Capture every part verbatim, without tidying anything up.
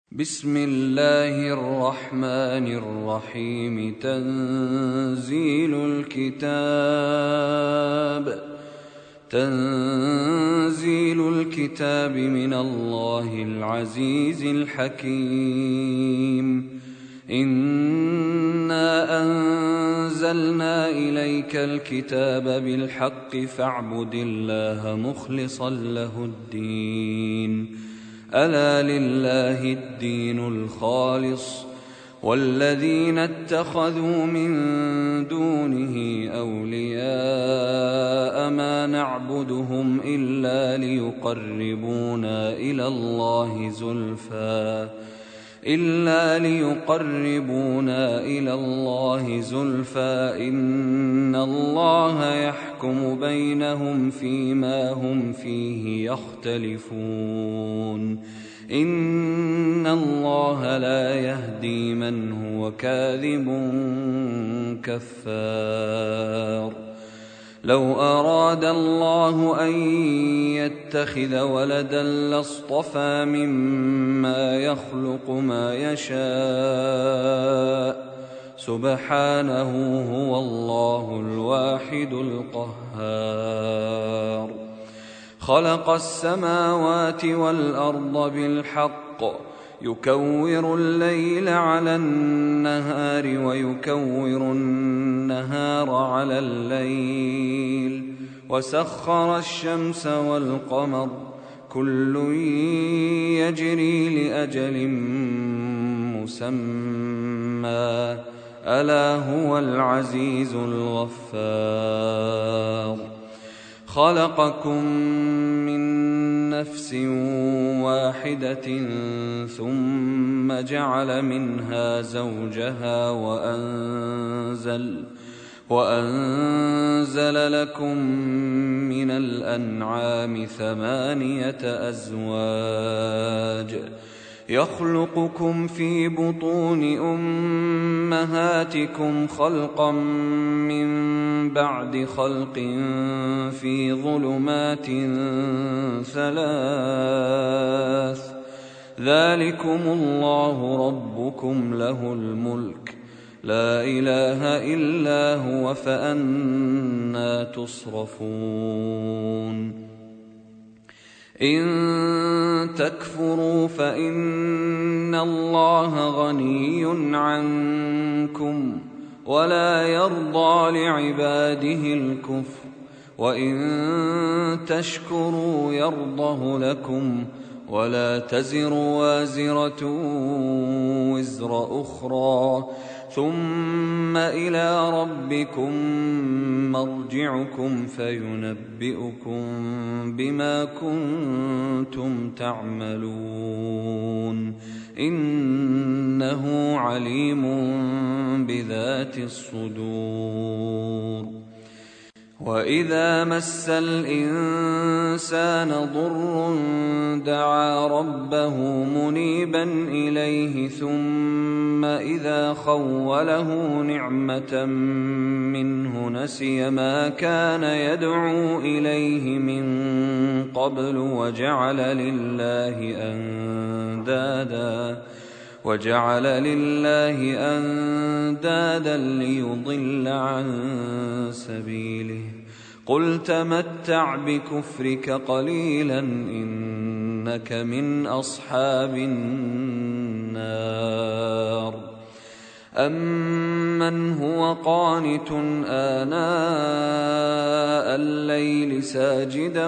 بسم الله الرحمن الرحيم. تنزيل الكتاب تنزيل الكتاب من الله العزيز الحكيم. إنا أنزلنا إليك الكتاب بالحق فاعبد الله مخلصا له الدين. ألا لله الدين الخالص والذين اتخذوا من دونه أولياء ما نعبدهم إلا ليقربونا إلى الله زلفى إلا ليقربونا إلى الله زلفى إن الله يحكم بينهم فيما هم فيه يختلفون. إن الله لا يهدي من هو كاذب كفار. لو أراد الله أن يتخذ ولدا لاصطفى مما يخلق ما يشاء سبحانه هو الله الواحد القهار. خلق السماوات والأرض بالحق يكور الليل على النهار ويكور النهار على الليل وسخر الشمس والقمر كل يجري لأجل مسمى ألا هو العزيز الغفار. خلقكم من نفس واحدة ثم جعل منها زوجها وأنزل, وأنزل لكم من الأنعام ثمانية أزواج يخلقكم في بطون أمهاتكم خلقا من بعد خلق في ظلمات ثلاث ذلكم الله ربكم له الملك لا إله إلا هو فأنى تصرفون. إن تكفروا فإن الله غني عنكم ولا يرضى لعباده الكفر وإن تشكروا يرضه لكم ولا تزر وازرة وزر أخرى ثم إلى ربكم مرجعكم فينبئكم بما كنتم تعملون إنه عليم بذات الصدور. وإذا مس الإنسان ضر دعا ربه منيبا إليه ثم إذا خوله نعمة منه نسي ما كان يدعو إليه من قبل وجعل لله أندادا وجعل لله أندادا ليضل عن سبيله. قل تمتع بكفرك قليلا إنك من أصحاب النار. أمن هو قانت آناء الليل ساجدا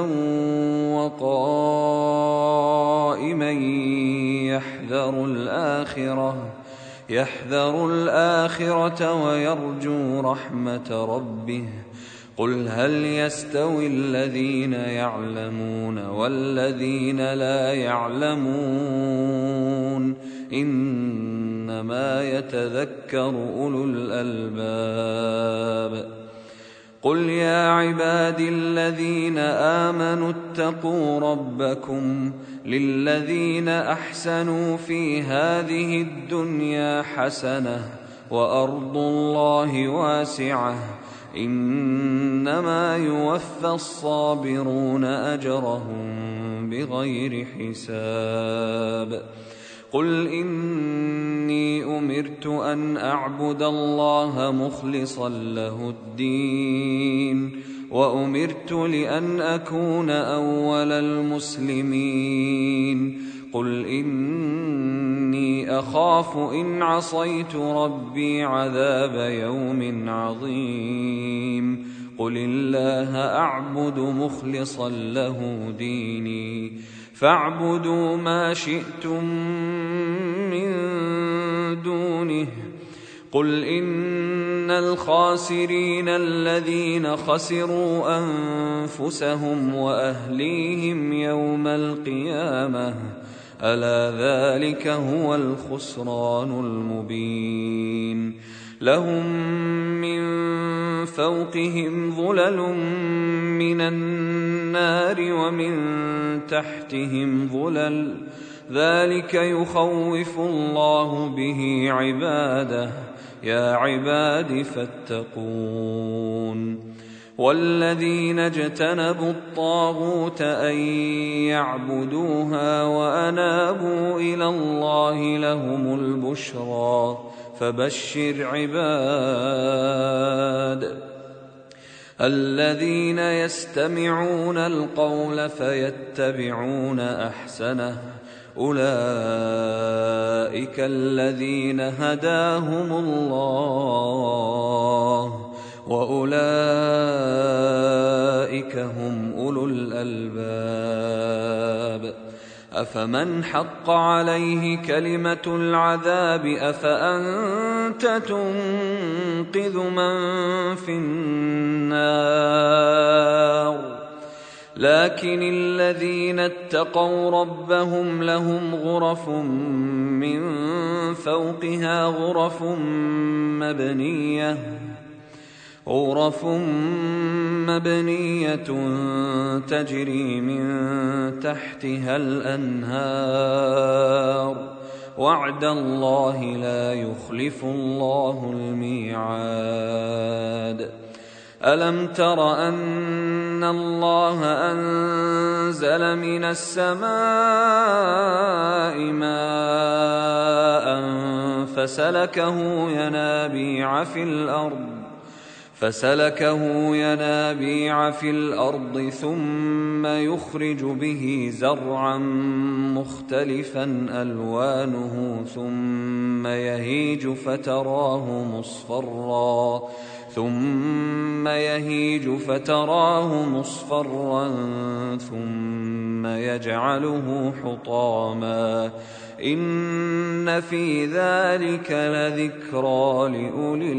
وقائما يحذر الآخرة يحذر الآخرة ويرجو رحمة ربه قل هل يستوي الذين يعلمون والذين لا يعلمون إنما يتذكر أولو الألباب. قل يا عبادي الذين آمنوا اتقوا ربكم للذين أحسنوا في هذه الدنيا حسنة وأرض الله واسعة إنما يوفى الصابرون أجرهم بغير حساب. قل إني أمرت أن أعبد الله مخلصا له الدين وأمرت لأن أكون أول المسلمين قل إني أخاف إن عصيت ربي عذاب يوم عظيم قل الله أعبد مخلصا له ديني فاعبدوا ما شئتم من دونه قل إن الخاسرين الذين خسروا أنفسهم وأهليهم يوم القيامة ألا ذلك هو الخسران المبين لهم من فوقهم ظلل من النار ومن تحتهم ظلل ذلك يخوف الله به عباده يا عباد فاتقون والذين اجتنبوا الطاغوت أن يعبدوها وأنابوا إلى الله لهم البشرى فبشر عباد الذين يستمعون القول فيتبعون أحسنه أولئك الذين هداهم الله وأولئك هم أولو الألباب أفمن حق عليه كلمة العذاب أفأنت تنقذ من في النار لكن الذين اتقوا ربهم لهم غرف من فوقها غرف مبنية غرف مبنية تجري من تحتها الأنهار وعد الله لا يخلف الله الميعاد ألم تر أن الله أنزل من السماء ماء فسلكه ينابيع في الأرض فسلكه ينابيع في الأرض ثم يخرج به زرعا مختلفا ألوانه ثم يهيج فتراه مصفرا ثم يهيج فتراه مصفرا ثم يجعله حطاما إن في ذلك لذكرى لأولي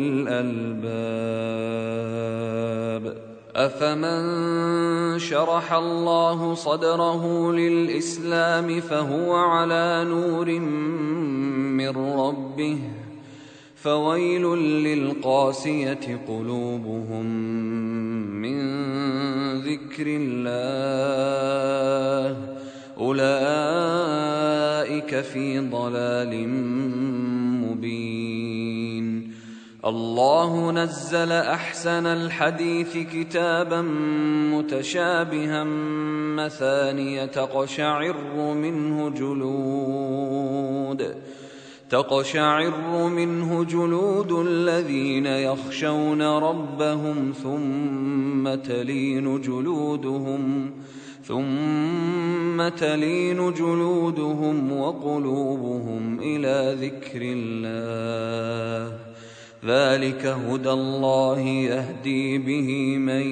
الألباب أفمن شرح الله صدره للإسلام فهو على نور من ربه فويل للقاسية قلوبهم من ذكر الله أولئك في ضلال مبين الله نزل أحسن الحديث كتابا متشابها مثانية تقشعر منه جلود تقشعر منه جلود الذين يخشون ربهم ثم تلين جلودهم ثم تلين جلودهم وقلوبهم إلى ذكر الله ذلك هدى الله يهدي به من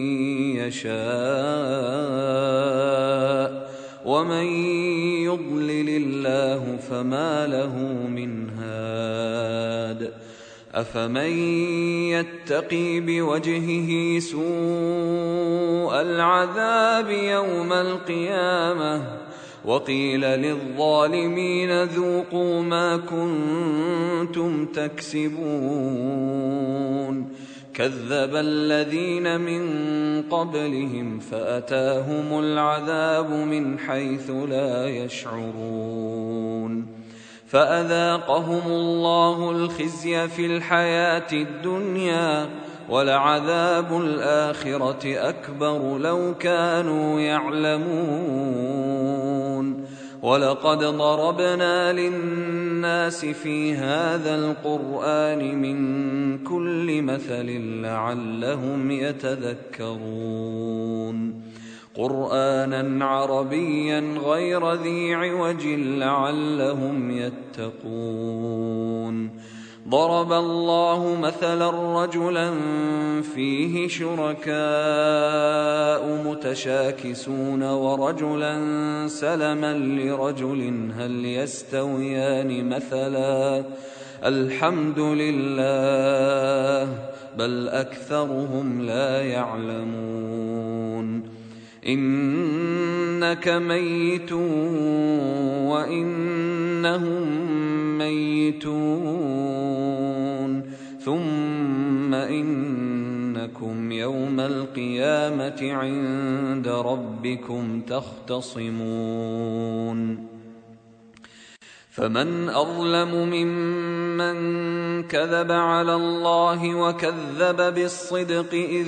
يشاء ومن يضلل الله فما له من هاد أفمن يتقي بوجهه سوء العذاب يوم القيامة وقيل للظالمين ذوقوا ما كنتم تكسبون كذب الذين من قبلهم فأتاهم العذاب من حيث لا يشعرون فأذاقهم الله الخزي في الحياة الدنيا ولعذاب الآخرة أكبر لو كانوا يعلمون ولقد ضربنا للناس في هذا القرآن من كل مثل لعلهم يتذكرون قرآنا عربيا غير ذي عوج لعلهم يتقون ضرب الله مثلا رجلا فيه شركاء متشاكسون ورجلا سلما لرجل هل يستويان مثلا الحمد لله بل أكثرهم لا يعلمون إنك ميت وإنهم ميتون ثم إنكم يوم القيامة عند ربكم تختصمون فمن أظلم ممن كذب على الله وكذب بالصدق إذ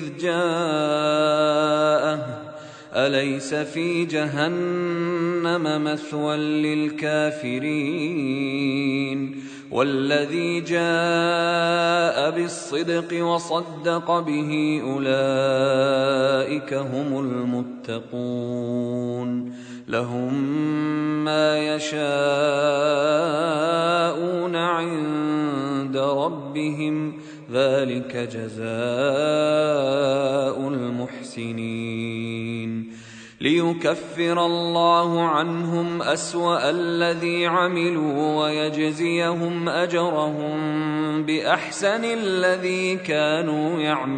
جاءه أليس في جهنم مثوى للكافرين والذي جاء بالصدق وصدق به أولئك هم المتقون لهم ما يشاءون عند ربهم ذلك جزاء المحسنين ليكفر الله عنهم أسوأ الذي عملوا ويجزيهم أجرهم بأحسن الذي كانوا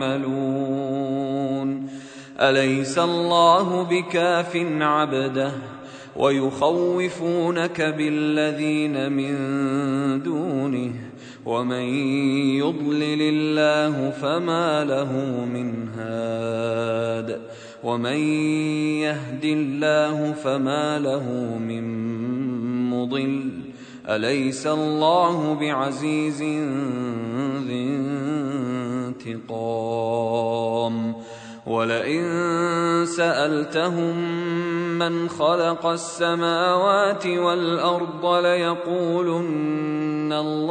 يعملون أليس الله بكاف عبده ويخوفونك بالذين من دونه ومن يضلل الله فما له من هاد ومن يهد الله فما له من مضل أليس الله بعزيز ذي انتقام ولئن سألتهم من خلق السماوات والأرض ليقولن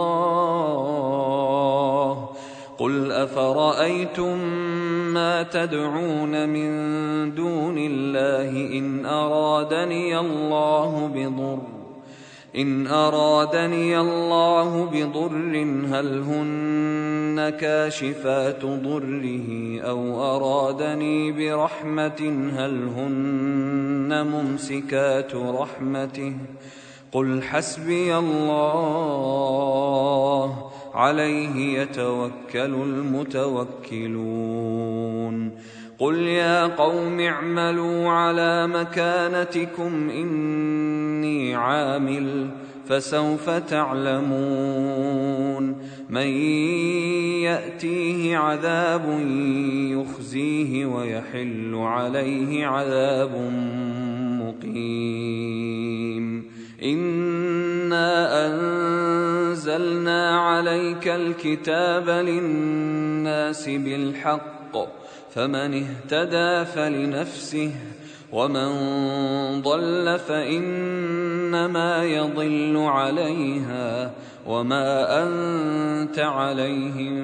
الله قل أفرأيتم ما تدعون من دون الله إن أرادني الله بضر إن أرادني الله بضر هل هن كاشفات ضره أو أرادني برحمة هل هن ممسكات رحمته قل حسبي الله عليه يتوكل المتوكلون قل يا قوم اعملوا على مكانتكم إني عامل فسوف تعلمون من يأتيه عذاب يخزيه ويحل عليه عذاب مقيم إنا أنزلنا عليك الكتاب للناس بالحق فمن اهتدى فلنفسه ومن ضل فإنما يضل عليها وما أنت عليهم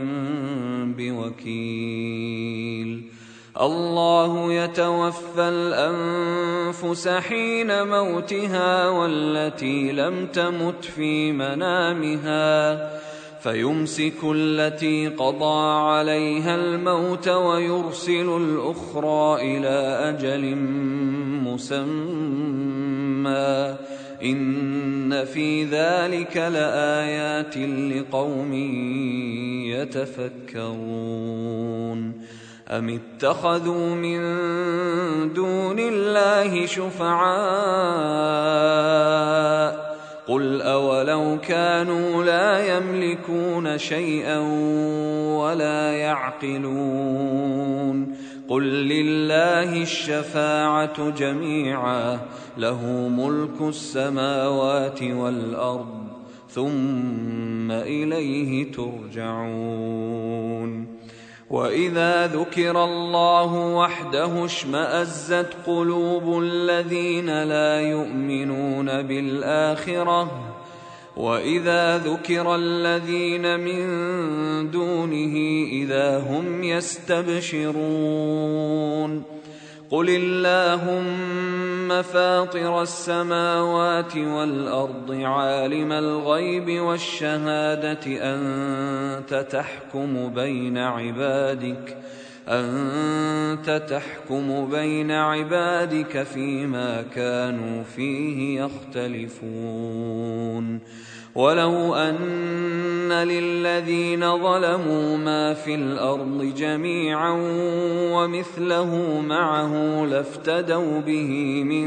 بوكيل الله يتوفى الأنفس حين موتها والتي لم تمت في منامها فيمسك التي قضى عليها الموت ويرسل الأخرى إلى أجل مسمى إن في ذلك لآيات لقوم يتفكرون أم اتخذوا من دون الله شفعاء قل أولو كانوا لا يملكون شيئا ولا يعقلون قل لله الشفاعة جميعا له ملك السماوات والأرض ثم إليه ترجعون وإذا ذكر الله وحده اشمأزت قلوب الذين لا يؤمنون بالآخرة وإذا ذكر الذين من دونه إذا هم يستبشرون قل اللهم فاطر السماوات والأرض عالم الغيب والشهادة أنت تحكم بين عبادك أنت تحكم بين عبادك فيما كانوا فيه يختلفون ولو أن للذين ظلموا ما في الأرض جميعا ومثله معه لافتدوا به من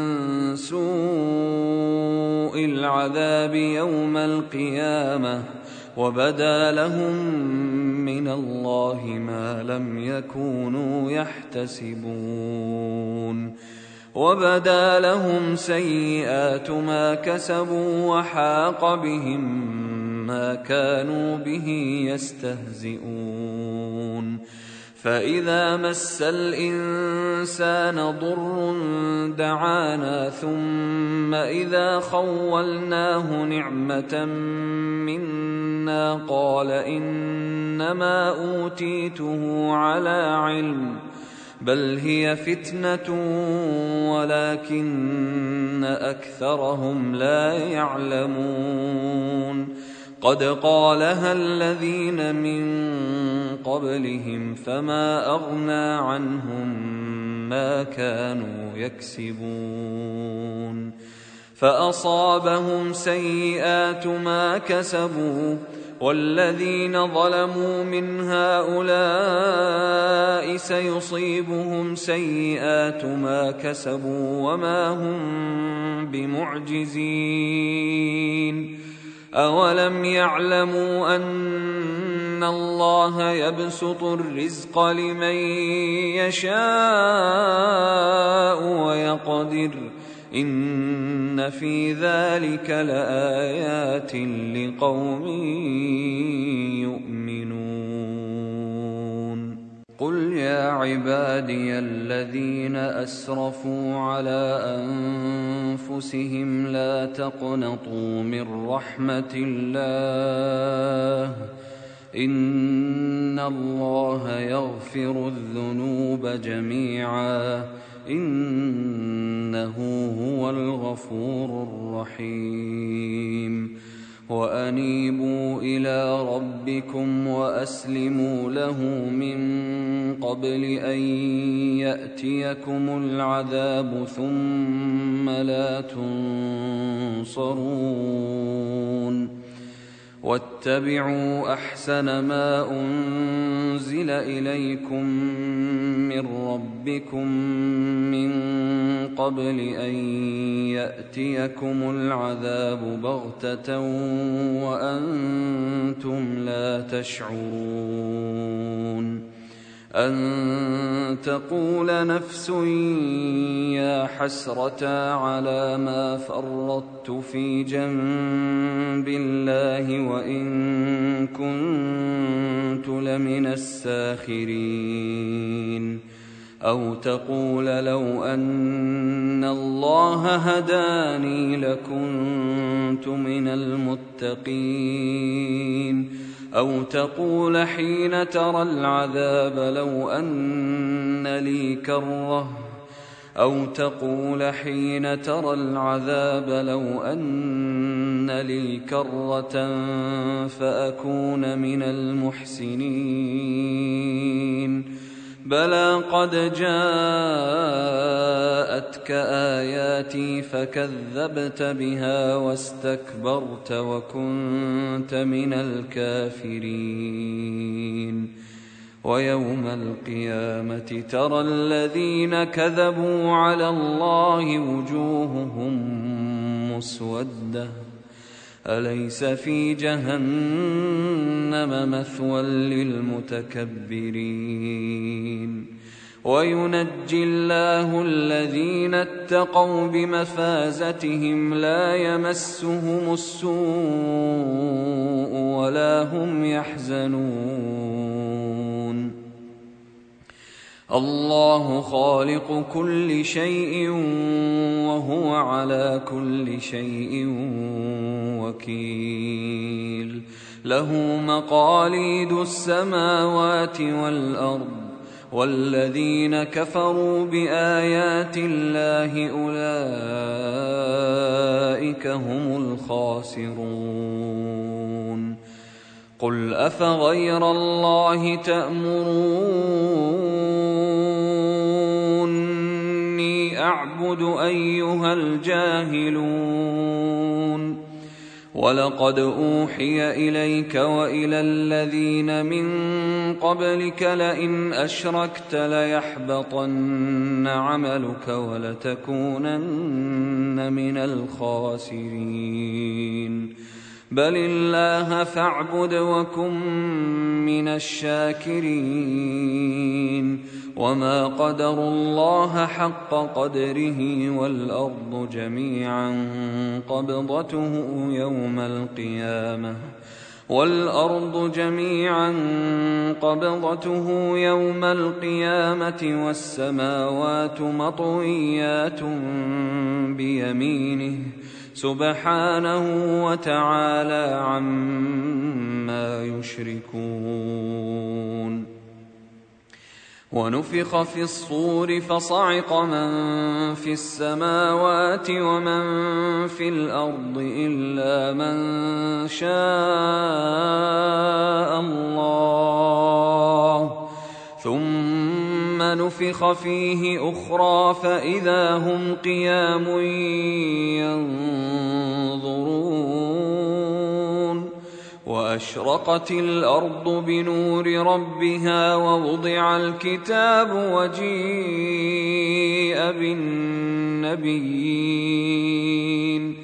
سوء العذاب يوم القيامة وبدا لهم من الله ما لم يكونوا يحتسبون وبدا لهم سيئات ما كسبوا وحاق بهم ما كانوا به يستهزئون فإذا مس الإنسان ضر دعانا ثم إذا خولناه نعمة منا قال إنما أوتيته على علم بل هي فتنة ولكن أكثرهم لا يعلمون قد قالها الذين من قبلهم فما أغنى عنهم ما كانوا يكسبون فأصابهم سيئات ما كسبوا والذين ظلموا من هؤلاء سيصيبهم سيئات ما كسبوا وما هم بمعجزين أولم يعلموا أن الله يبسط الرزق لمن يشاء ويقدر إن في ذلك لآيات لقوم يؤمنون قل يا عبادي الذين أسرفوا على أنفسهم لا تقنطوا من رحمة الله إن الله يغفر الذنوب جميعا إنه هو الغفور الرحيم وأنيبوا إلى ربكم وأسلموا له من قبل أن يأتيكم العذاب ثم لا تنصرون واتبعوا أحسن ما أنزل إليكم من ربكم من قبل أن يأتيكم العذاب بغتة وأنتم لا تشعرون أن تقول نفس يا حسرة على ما فرطت في جنب الله وإن كنت لمن الساخرين أو تقول لو أن الله هداني لكنت من المتقين أو تقول حين ترى العذاب لو أن لي كرة أو تقول حين ترى العذاب لو أن لي كرة فأكون من المحسنين بلى قد جاءتك آياتي فكذبت بها واستكبرت وكنت من الكافرين ويوم القيامة ترى الذين كذبوا على الله وجوههم مسودة أليس في جهنم مثوى للمتكبرين وينجي الله الذين اتقوا بمفازتهم لا يمسهم السوء ولا هم يحزنون الله خالق كل شيء وهو على كل شيء وكيل. له مقاليد السماوات والأرض، والذين كفروا بآيات الله أولئك هم الخاسرون. قل أفغير الله تأمروني أعبد أيها الجاهلون؟ ولقد أوحي إليك وإلى الذين من قبلك لئن أشركت ليحبطن عملك ولتكونن من الخاسرين. بل الله فاعبد وكن من الشاكرين. وما قدروا الله حق قدره والأرض جميعا قبضته يوم القيامة والأرض جميعا قبضته يوم القيامة والسماوات مطويات بيمينه سبحانه وتعالى عما يشركون. ونفخ في الصور فصعق من في السماوات ومن في الأرض إلا من شاء الله، ثم نفخ فيه أخرى فإذا هم قيام ينظرون. وأشرقت الأرض بنور ربها ووضع الكتاب وجيء بالنبيين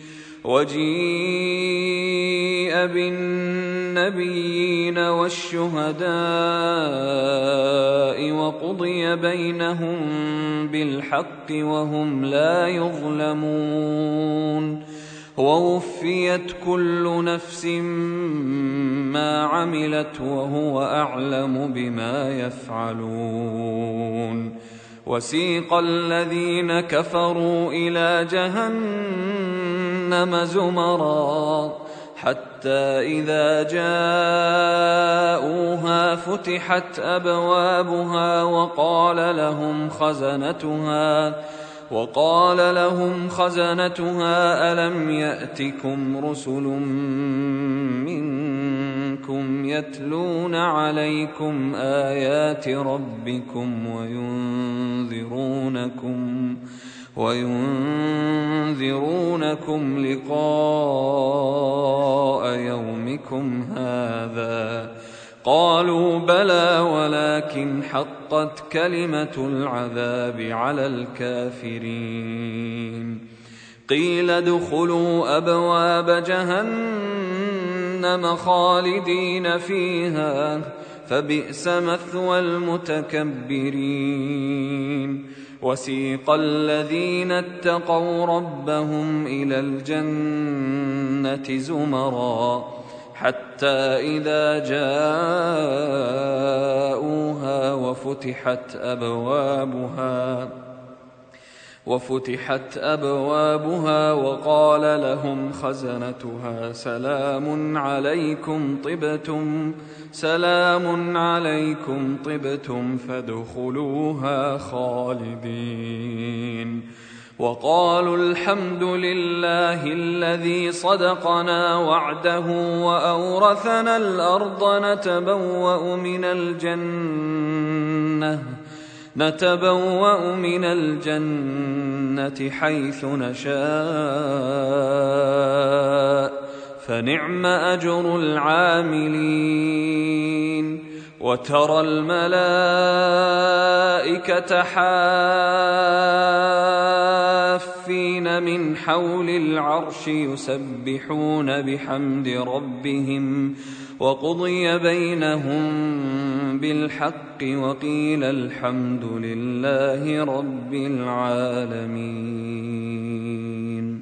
وجيء بالنبيين والشهداء وقضي بينهم بالحق وهم لا يظلمون. ووفيت كل نفس ما عملت وهو أعلم بما يفعلون. وسيق الذين كفروا إلى جهنم زمرا حتى إذا جاءوها فتحت أبوابها وقال لهم خزنتها وقال لهم خزنتها ألم يأتكم رسل منكم يتلون عليكم آيات ربكم وينذرونكم وينذرونكم لقاء يومكم هذا؟ قالوا بلى ولكن حقت كلمة العذاب على الكافرين. قيل ادخلوا أبواب جهنم خالدين فيها فبئس مثوى المتكبرين. وسيق الذين اتقوا ربهم إلى الجنة زمرا حتى إذا جاءوها وفتحت أبوابها وفتحت أبوابها وقال لهم خزنتها سلام عليكم طبتم سلام عليكم طبتم فادخلوها خالدين. وقالوا الحمد لله الذي صدقنا وعده وأورثنا الأرض نتبوأ من الجنة نتبوأ من الجنة حيث نشاء فنعم أجر العاملين. وترى الملائكة حافين من حول العرش يسبحون بحمد ربهم وقضي بينهم بالحق وقيل الحمد لله رب العالمين.